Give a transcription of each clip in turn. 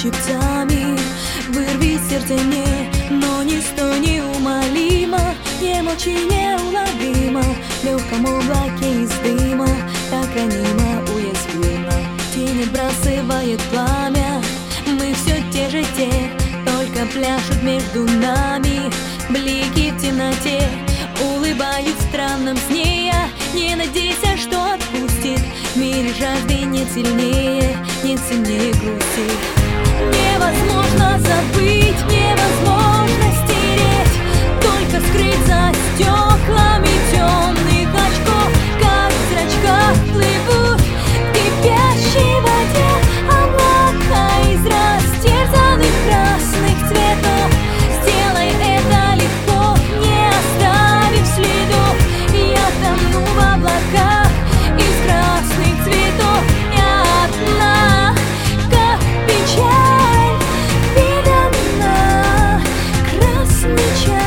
щипцами. Вырви сердце мне, но не стой неумолимо. Не молчи, неуловимо, в легком облаке из дыма. Так ранимо, уязвимо, тень отбрасывает пламя. Мы все те же те, только пляшут между нами. Блики в темноте улыбаюсь в странном сне я. Не надейся, что отпустит, в мире жажды нет сильнее, нет сильнее грусти. Невозможно забыть, невозможно стереть, только скрыть за стеклами темных очков. Как в зрачках плывут в кипящей воде облака из растерзанных красных цветов. Сделай это легко, не оставив следов. Я тону в облаках из красных цветов. Я одна, как печаль, видана, красный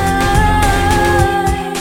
чай.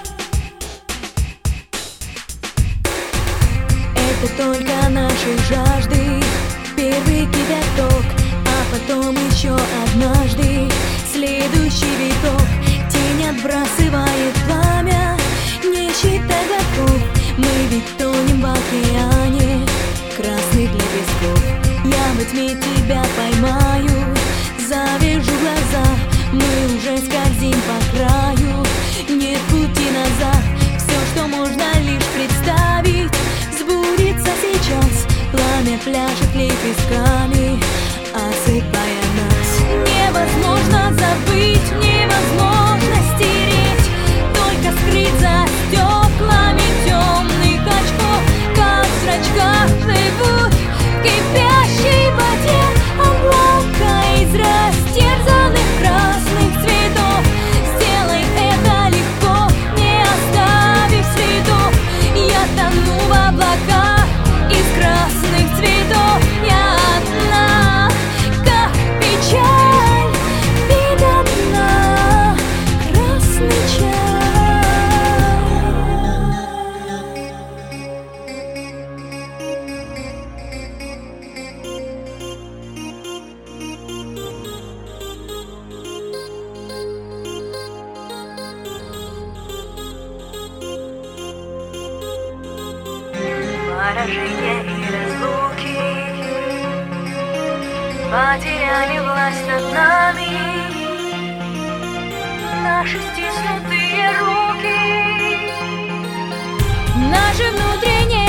Это только нашей жажды первый кипяток, а потом еще однажды следующий виток. Тень отбрасывает пламя, не считай годков. Мы ведь тонем в океане, красный для песков. Я во тьме тебя поймаю, завяжу глаза. Мы уже скользим по краю, нет пути назад. Все, что можно лишь представить, сбудется сейчас. Пламя пляшет лепестками, осыпая нас. Невозможно забыть, невозможно стереть, только скрыть за стеклами темных очков. Как в зрачках плывут в кипящей воде облака из растерзанных красных цветов. Сделай это легко, не оставив следов. Я тону в облаках из красных цветов. Я одна, как печаль, видана, красный чай. Поражение и разлуки потеряли власть над нами. Наши стиснутые руки, Наше внутреннее